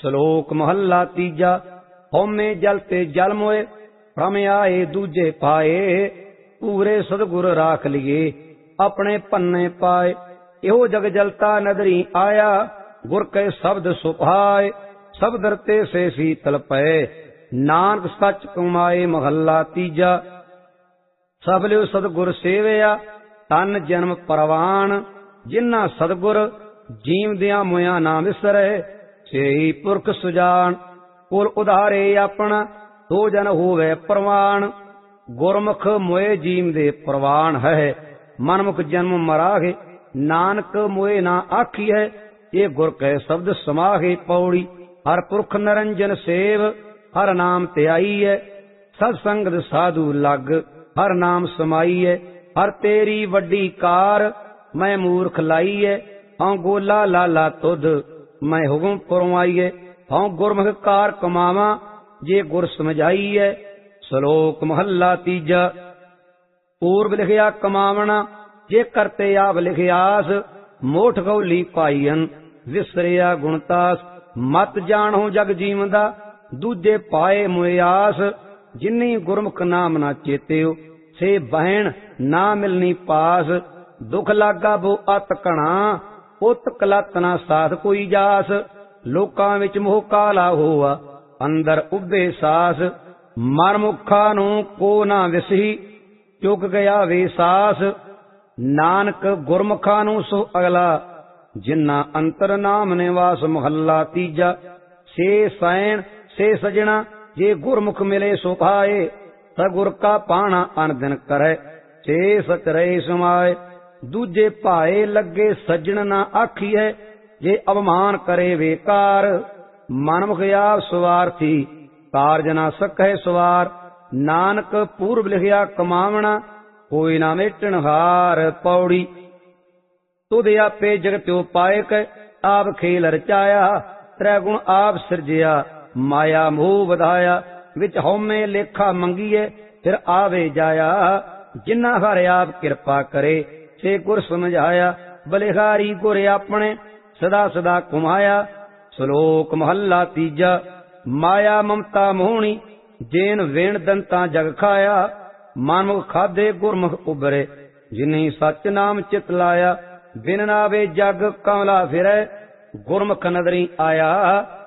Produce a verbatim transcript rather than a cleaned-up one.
ਸ਼ਲੋਕ ਮਹੱਲਾ ਤੀਜਾ। ਹਉਮੈ ਜਲ ਤੇ ਜਲ ਮੋਏ, ਭ੍ਰਮ ਆਏ ਦੂਜੇ ਪਾਏ। ਪੂਰੇ ਸਤਿਗੁਰ ਰਾਖ ਲਿਏ, ਆਪਣੇ ਪੰਨੇ ਪਾਏ। ਇਹੋ ਜਗ ਜਲਤਾ ਨਦਰੀ ਆਇਆ, ਗੁਰ ਕੈ ਸ਼ਬਦ ਸੁਭਾਏ। ਸ਼ਬਦ ਰਤੇ ਸੇ ਸੀਤਲ ਪਏ, ਨਾਨਕ ਸੱਚ ਕਮਾਏ। ਮਹੱਲਾ ਤੀਜਾ। ਸਭ ਲਿਓ ਸਤਿਗੁਰ ਸੇਵਿਆ, ਤਨ ਜਨਮ ਪਰਵਾਨ। ਜਿਨ੍ਹਾਂ ਸਤਿਗੁਰ ਜੀਵਦਿਆਂ ਮੁਇਆ ਨਾ ਵਿਸਰੈ, ਸੇਈ ਪੁਰਖ ਸੁਜਾਨ। ਕੁਲ ਉਧਾਰੇ ਆਪਣਾ, ਤੋ ਜਨ ਹੋਵੇ ਪ੍ਰਵਾਨ। ਗੁਰਮੁਖ ਮੋਏ ਜੀਵ ਦੇ ਪ੍ਰਵਾਨ ਹੈ, ਮਨਮੁਖ ਜਨਮ ਮਰਾਗੇ। ਨਾਨਕ ਮੋਏ ਨਾ ਆਖੀ ਹੈ, ਇਹ ਗੁਰ ਕੈ ਸ਼ਬਦ ਸਮਾਗੇ। ਪੌੜੀ। ਹਰ ਪੁਰਖ ਨਰੰਜਨ ਸੇਵ, ਹਰ ਨਾਮ ਧਿਆਈ ਹੈ। ਸਤ ਸੰਗਤ ਸਾਧੂ ਲਗ, ਹਰ ਨਾਮ ਸਮਾਈ ਹੈ। ਹਰ ਤੇਰੀ ਵੱਡੀ ਕਾਰ, ਮੈਂ ਮੂਰਖ ਲਾਈ ਹੈ। ਹਉ ਗੋਲਾ ਲਾਲਾ ਤੁਧ, ਮੈਂ ਹੁਕਮ ਫਰਮਾਈਏ। ਹਉ ਗੁਰਮੁਖ ਕਾਰ ਕਮਾਵਾਂ, ਜੇ ਗੁਰ ਸਮਝਾਈਐ। ਸ਼ਲੋਕ ਮਹੱਲਾ ਤੀਜਾ। ਪੂਰਬ ਲਿਖਿਆ ਕਮਾਵਣਾ, ਜੇ ਕਰਤੇ ਆਪ ਲਿਖਿਆਸ। ਮੋਠ ਗੌਲੀ ਪਾਈਨ, ਵਿਸਰਿਆ ਗੁਣਤਾਸ। ਮਤ ਜਾਣੋ ਜਗ ਜੀਵਦਾ, ਦੂਜੇ ਪਾਏ ਮੁਆਸ। ਜਿਨੀ ਗੁਰਮੁਖ ਨਾਮ ਨਾ ਚੇਤਿਓ, ਸੇ ਬਹਿਣ ਨਾ ਮਿਲਨੀ ਪਾਸ। ਦੁਖ ਲਾਗਾ ਬੋ ਅਤ ਘਣਾ, ਉਤ ਕਲਤ ਨਾ ਸਾਥ ਕੋਈ ਜਾਸ। ਲੋਕਾਂ ਵਿੱਚ ਮੋਹ ਕਾਲਾ ਹੋਆ, ਅੰਦਰ ਉੱਭੇ ਸਾਸ। ਮਰਮੁਖਾ ਨੂੰ ਕੋ ਨਾ ਵਿਸਹੀ, ਚੁੱਕ ਗਿਆ ਵੇ ਸਾਸ। ਨਾਨਕ ਗੁਰਮੁਖਾ ਨੂੰ ਸੋ ਅਗਲਾ, ਜਿਨ੍ਹਾਂ ਅੰਤਰ ਨਾਮ ਨਿਵਾਸ। ਮਹੱਲਾ ਤੀਜਾ। ਸੇ ਸੈਣ ਸੇ ਸਜਣਾ, ਜੇ ਗੁਰਮੁਖ ਮਿਲੇ ਸੋ ਭਾਏ। ਸਗੁਰ ਕਾ ਪਾਣਾ ਅਨ ਦਿਨ ਕਰੈ, ਸੇ ਸਚ ਰਹੇ ਸਮਾਏ। ਦੂਜੇ ਭਾਏ ਲੱਗੇ ਸੱਜਣ ਨਾ ਆਖੀਐ, ਜੇ ਅਵਮਾਨ ਕਰੇ ਵੇਕਾਰ। ਮਨਮੁਖ ਆਪ ਸਵਾਰਥੀ, ਕਾਰਜ ਨਾ ਸਕੈ ਸਵਾਰ। ਨਾਨਕ ਪੂਰਬ ਲਿਖਿਆ ਕਮਾਵਣਾ, ਕੋਈ ਨਾ ਮੇਟਣ ਹਾਰ। ਪੌੜੀ। ਤੁਧ ਆਪੇ ਜਗਤਿਓ ਪਾਇਕ, ਆਪ ਖੇਲ ਰਚਾਇਆ। ਤ੍ਰੈ ਗੁਣ ਆਪ ਸਿਰਜਿਆ, ਮਾਇਆ ਮੋਹ ਵਧਾਇਆ। ਵਿੱਚ ਹਉਮੈ ਲੇਖਾ ਮੰਗੀਏ, ਫਿਰ ਆਵੇ ਜਾਇਆ। ਜਿਨ੍ਹਾਂ ਹਰ ਆਪ ਕਿਰਪਾ ਕਰੇ, ਸੇ ਗੁਰ ਸਮਝਾਇਆ। ਬਲਿਹਾਰੀ ਗੁਰ ਆਪਣੇ, ਸਦਾ ਸਦਾ ਘੁਮਾਇਆ। ਸ਼ਲੋਕ ਮਹੱਲਾ ਤੀਜਾ। ਮਾਇਆ ਮਮਤਾ ਮੋਹਣੀ, ਜੇਨ ਵੇਣ ਦੰਤਾ ਜਗ ਖਾਇਆ। ਮਨਮੁਖ ਖਾਧੇ ਗੁਰਮੁਖ ਉਬਰੇ, ਜਿਨੀ ਸੱਚ ਨਾਮ ਚਿਤ ਲਾਇਆ। ਬਿਨ ਨਾਵੇ ਜਗ ਕਮਲਾ ਫਿਰੈ, ਗੁਰਮੁਖ ਨਦਰੀ ਆਇਆ।